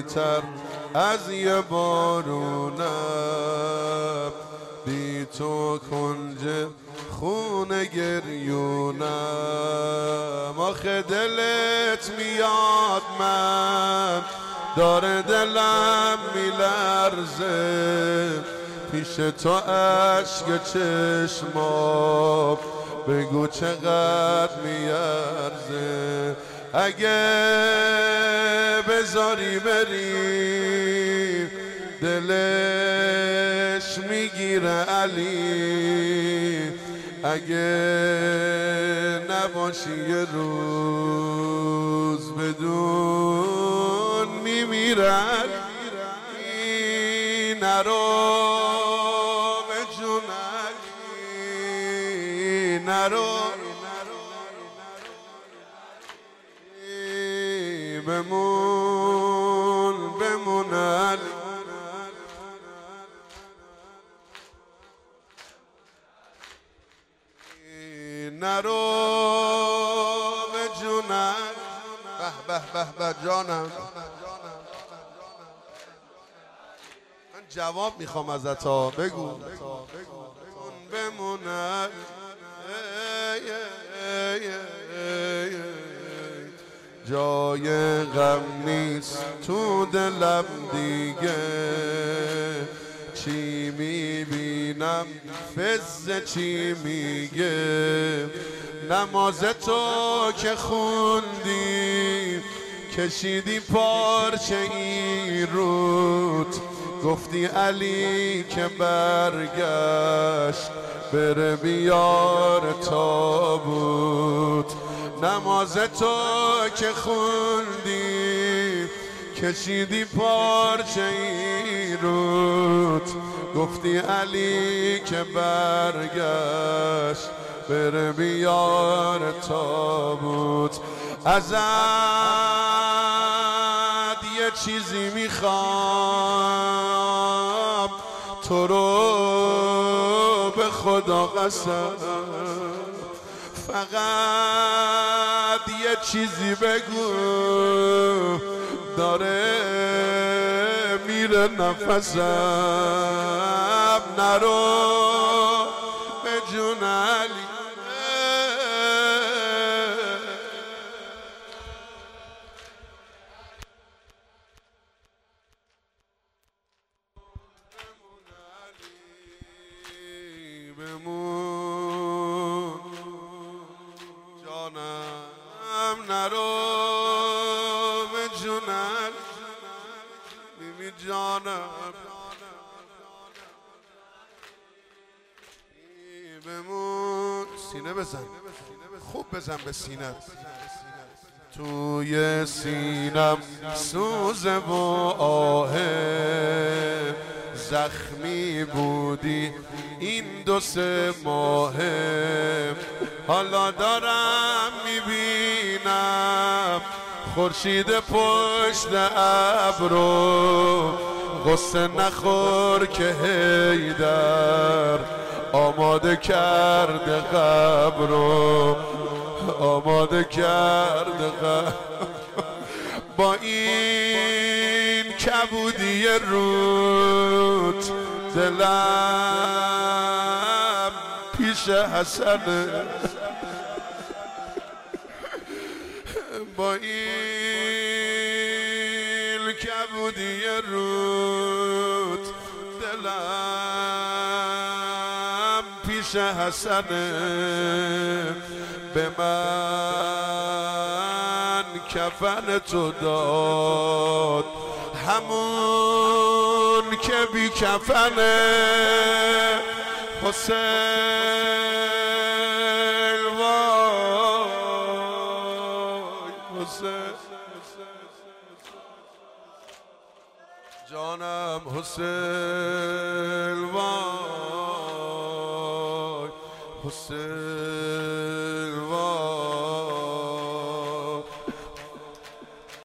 بهتر از یه بارونم، بی تو کنج خونه گریونم. آخه دلت میاد من داره دلم میلرزه، پیش تو عشق چشمام بگو چقدر میارزه. اگه بذاری بری دلش میگیره علی، اگه نباشی یه روز بدون میمیرن. نرو به جونکی نرو، بمون علی. نرو به جونک. به به به جانم، من جواب میخوام ازت ها، بگو بمون علی. جای غم نیست تو دلم دیگه، چی میبینم فز چی میگه. نماز تو که خوندی کشیدی پارچه ای روت، گفتی علی که برگشت بره بیار تابوت. نماز تو که خوندی کشیدی پارچه ای روت، گفتی علی که برگشت بره بیار تابوت. ازت یه چیزی میخوام، تو رو به خدا قسم، فقط یه چیزی بگو داره میره نفسم. نرو به جون علی. بمون جانم، نرو به جونم بیبی جانم. بمون. سینه بزن، خوب بزن به سینه. توی سینم سوزه و آهه، زخمی بودی این 2-3 ماهه. حالا دارم میبینم خورشید پشت ابرو، غصه نخور که حیدر آماده کرده قبرو، آماده کرده قبر. با این کبودی روت دلم پیش حسنه، با این کبودی روت دلم پیش حسنه. به من کفن تو داد همون که بی کفنه. حسین وای حسین جانم، حسین وای حسین.